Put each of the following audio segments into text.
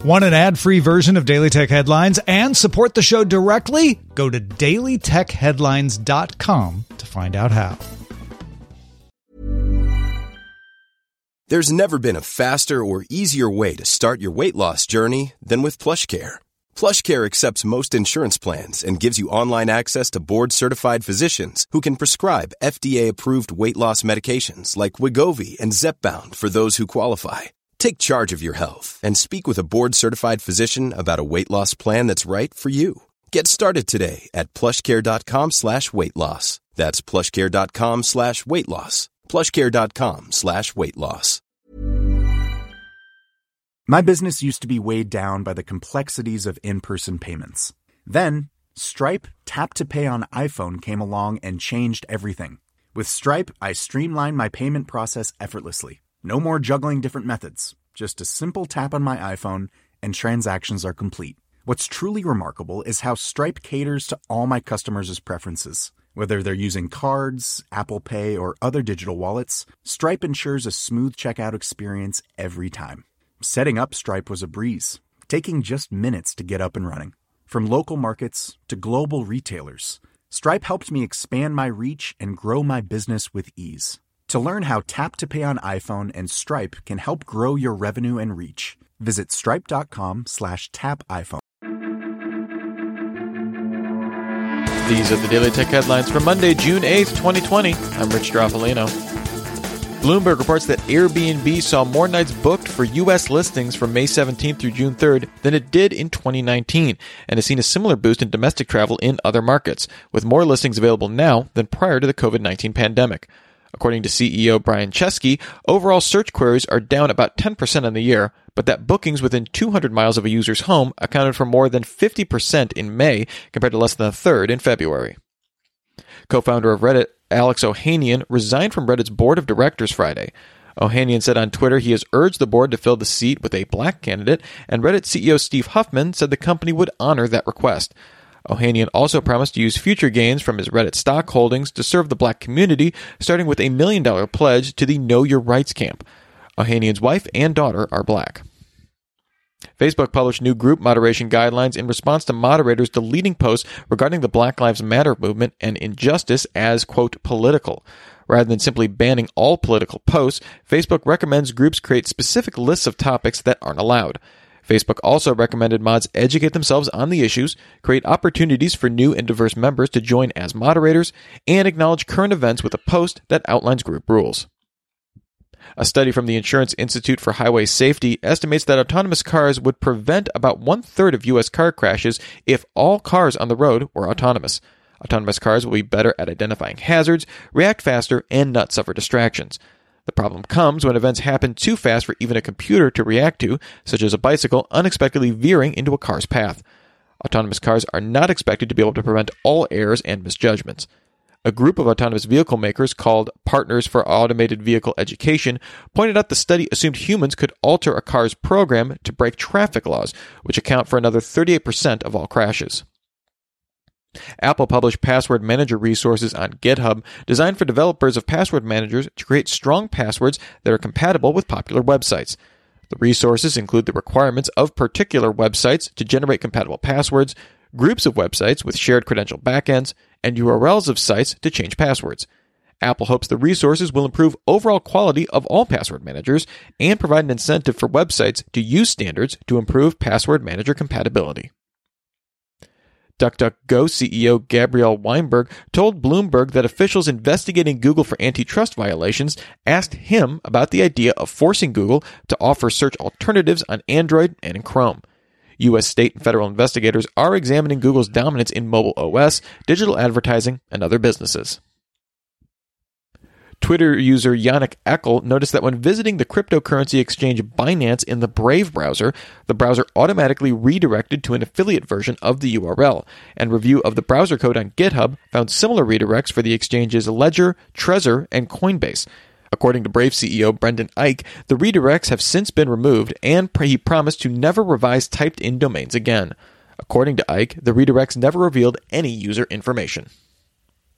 Want an ad-free version of Daily Tech Headlines and support the show directly? Go to dailytechheadlines.com to find out how. There's never been a faster or easier way to start your weight loss journey than with PlushCare. PlushCare accepts most insurance plans and gives you online access to board-certified physicians who can prescribe FDA-approved weight loss medications like Wegovy and Zepbound for those who qualify. Take charge of your health and speak with a board-certified physician about a weight loss plan that's right for you. Get started today at plushcare.com/weight loss. That's plushcare.com/weight loss. plushcare.com/weight loss. My business used to be weighed down by the complexities of in-person payments. Then, Stripe Tap to Pay on iPhone came along and changed everything. With Stripe, I streamlined my payment process effortlessly. No more juggling different methods. Just a simple tap on my iPhone and transactions are complete. What's truly remarkable is how Stripe caters to all my customers' preferences. Whether they're using cards, Apple Pay, or other digital wallets, Stripe ensures a smooth checkout experience every time. Setting up Stripe was a breeze, taking just minutes to get up and running. From local markets to global retailers, Stripe helped me expand my reach and grow my business with ease. To learn how Tap to Pay on iPhone and Stripe can help grow your revenue and reach, visit stripe.com/tapiphone. These are the Daily Tech Headlines for Monday, June 8th, 2020. I'm Rich Stroffolino. Bloomberg reports that Airbnb saw more nights booked for U.S. listings from May 17th through June 3rd than it did in 2019, and has seen a similar boost in domestic travel in other markets, with more listings available now than prior to the COVID-19 pandemic. According to CEO Brian Chesky, overall search queries are down about 10% on the year, but that bookings within 200 miles of a user's home accounted for more than 50% in May compared to less than a third in February. Co-founder of Reddit, Alex Ohanian, resigned from Reddit's board of directors Friday. Ohanian said on Twitter he has urged the board to fill the seat with a black candidate, and Reddit CEO Steve Huffman said the company would honor that request. Ohanian also promised to use future gains from his Reddit stock holdings to serve the black community, starting with a $1 million pledge to the Know Your Rights camp. Ohanian's wife and daughter are black. Facebook published new group moderation guidelines in response to moderators deleting posts regarding the Black Lives Matter movement and injustice as, quote, political. Rather than simply banning all political posts, Facebook recommends groups create specific lists of topics that aren't allowed. Facebook also recommended mods educate themselves on the issues, create opportunities for new and diverse members to join as moderators, and acknowledge current events with a post that outlines group rules. A study from the Insurance Institute for Highway Safety estimates that autonomous cars would prevent about one-third of U.S. car crashes if all cars on the road were autonomous. Autonomous cars will be better at identifying hazards, react faster, and not suffer distractions. The problem comes when events happen too fast for even a computer to react to, such as a bicycle unexpectedly veering into a car's path. Autonomous cars are not expected to be able to prevent all errors and misjudgments. A group of autonomous vehicle makers called Partners for Automated Vehicle Education pointed out the study assumed humans could alter a car's program to break traffic laws, which account for another 38% of all crashes. Apple published password manager resources on GitHub designed for developers of password managers to create strong passwords that are compatible with popular websites. The resources include the requirements of particular websites to generate compatible passwords, groups of websites with shared credential backends, and URLs of sites to change passwords. Apple hopes the resources will improve overall quality of all password managers and provide an incentive for websites to use standards to improve password manager compatibility. DuckDuckGo CEO Gabrielle Weinberg told Bloomberg that officials investigating Google for antitrust violations asked him about the idea of forcing Google to offer search alternatives on Android and in Chrome. U.S. state and federal investigators are examining Google's dominance in mobile OS, digital advertising, and other businesses. Twitter user Yannick Eckel noticed that when visiting the cryptocurrency exchange Binance in the Brave browser, the browser automatically redirected to an affiliate version of the URL, and review of the browser code on GitHub found similar redirects for the exchanges Ledger, Trezor, and Coinbase. According to Brave CEO Brendan Eich, the redirects have since been removed, and he promised to never revise typed-in domains again. According to Eich, the redirects never revealed any user information.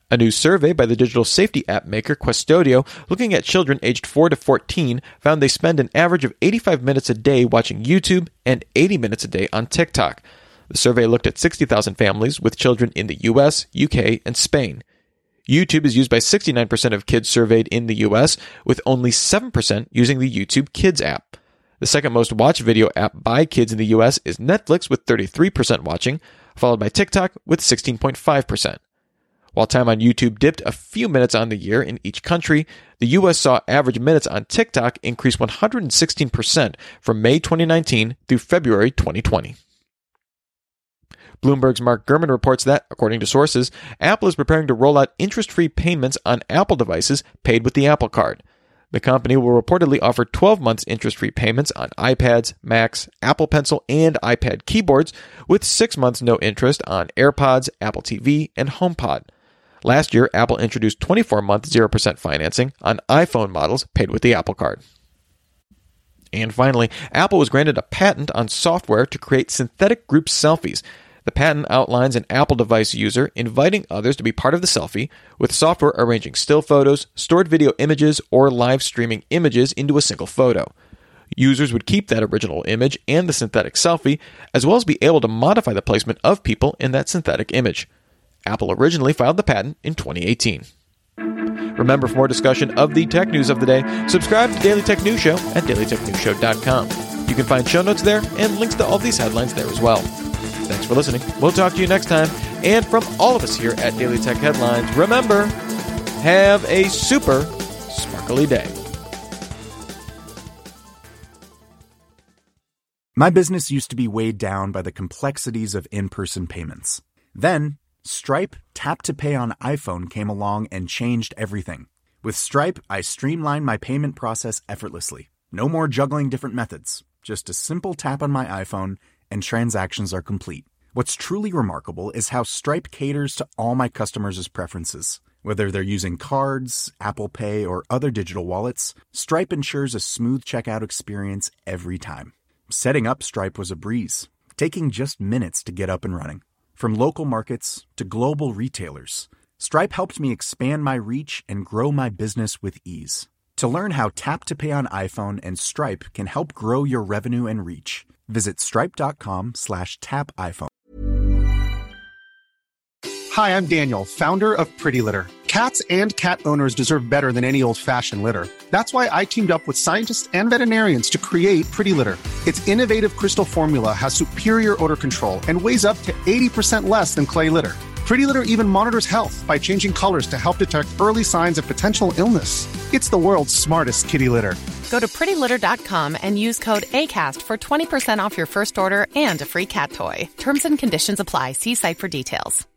A new survey by the digital safety app maker Qustodio, looking at children aged 4 to 14, found they spend an average of 85 minutes a day watching YouTube and 80 minutes a day on TikTok. The survey looked at 60,000 families with children in the US, UK, and Spain. YouTube is used by 69% of kids surveyed in the US, with only 7% using the YouTube Kids app. The second most watched video app by kids in the US is Netflix with 33% watching, followed by TikTok with 16.5%. While time on YouTube dipped a few minutes on the year in each country, the US saw average minutes on TikTok increase 116% from May 2019 through February 2020. Bloomberg's Mark Gurman reports that, according to sources, Apple is preparing to roll out interest-free payments on Apple devices paid with the Apple Card. The company will reportedly offer 12 months interest-free payments on iPads, Macs, Apple Pencil, and iPad keyboards, with 6 months no interest on AirPods, Apple TV, and HomePod. Last year, Apple introduced 24-month 0% financing on iPhone models paid with the Apple Card. And finally, Apple was granted a patent on software to create synthetic group selfies. The patent outlines an Apple device user inviting others to be part of the selfie, with software arranging still photos, stored video images, or live streaming images into a single photo. Users would keep that original image and the synthetic selfie, as well as be able to modify the placement of people in that synthetic image. Apple originally filed the patent in 2018. Remember, for more discussion of the tech news of the day, subscribe to Daily Tech News Show at dailytechnewsshow.com. You can find show notes there and links to all these headlines there as well. Thanks for listening. We'll talk to you next time. And from all of us here at Daily Tech Headlines, remember, have a super sparkly day. My business used to be weighed down by the complexities of in-person payments. Then, Stripe Tap to Pay on iPhone came along and changed everything. With Stripe, I streamlined my payment process effortlessly. No more juggling different methods. Just a simple tap on my iPhone and transactions are complete. What's truly remarkable is how Stripe caters to all my customers' preferences. Whether they're using cards, Apple Pay, or other digital wallets, Stripe ensures a smooth checkout experience every time. Setting up Stripe was a breeze, taking just minutes to get up and running. From local markets to global retailers, Stripe helped me expand my reach and grow my business with ease. To learn how Tap to Pay on iPhone and Stripe can help grow your revenue and reach, visit stripe.com/tapiphone. Hi, I'm Daniel, founder of Pretty Litter. Cats and cat owners deserve better than any old-fashioned litter. That's why I teamed up with scientists and veterinarians to create Pretty Litter. Its innovative crystal formula has superior odor control and weighs up to 80% less than clay litter. Pretty Litter even monitors health by changing colors to help detect early signs of potential illness. It's the world's smartest kitty litter. Go to prettylitter.com and use code ACAST for 20% off your first order and a free cat toy. Terms and conditions apply. See site for details.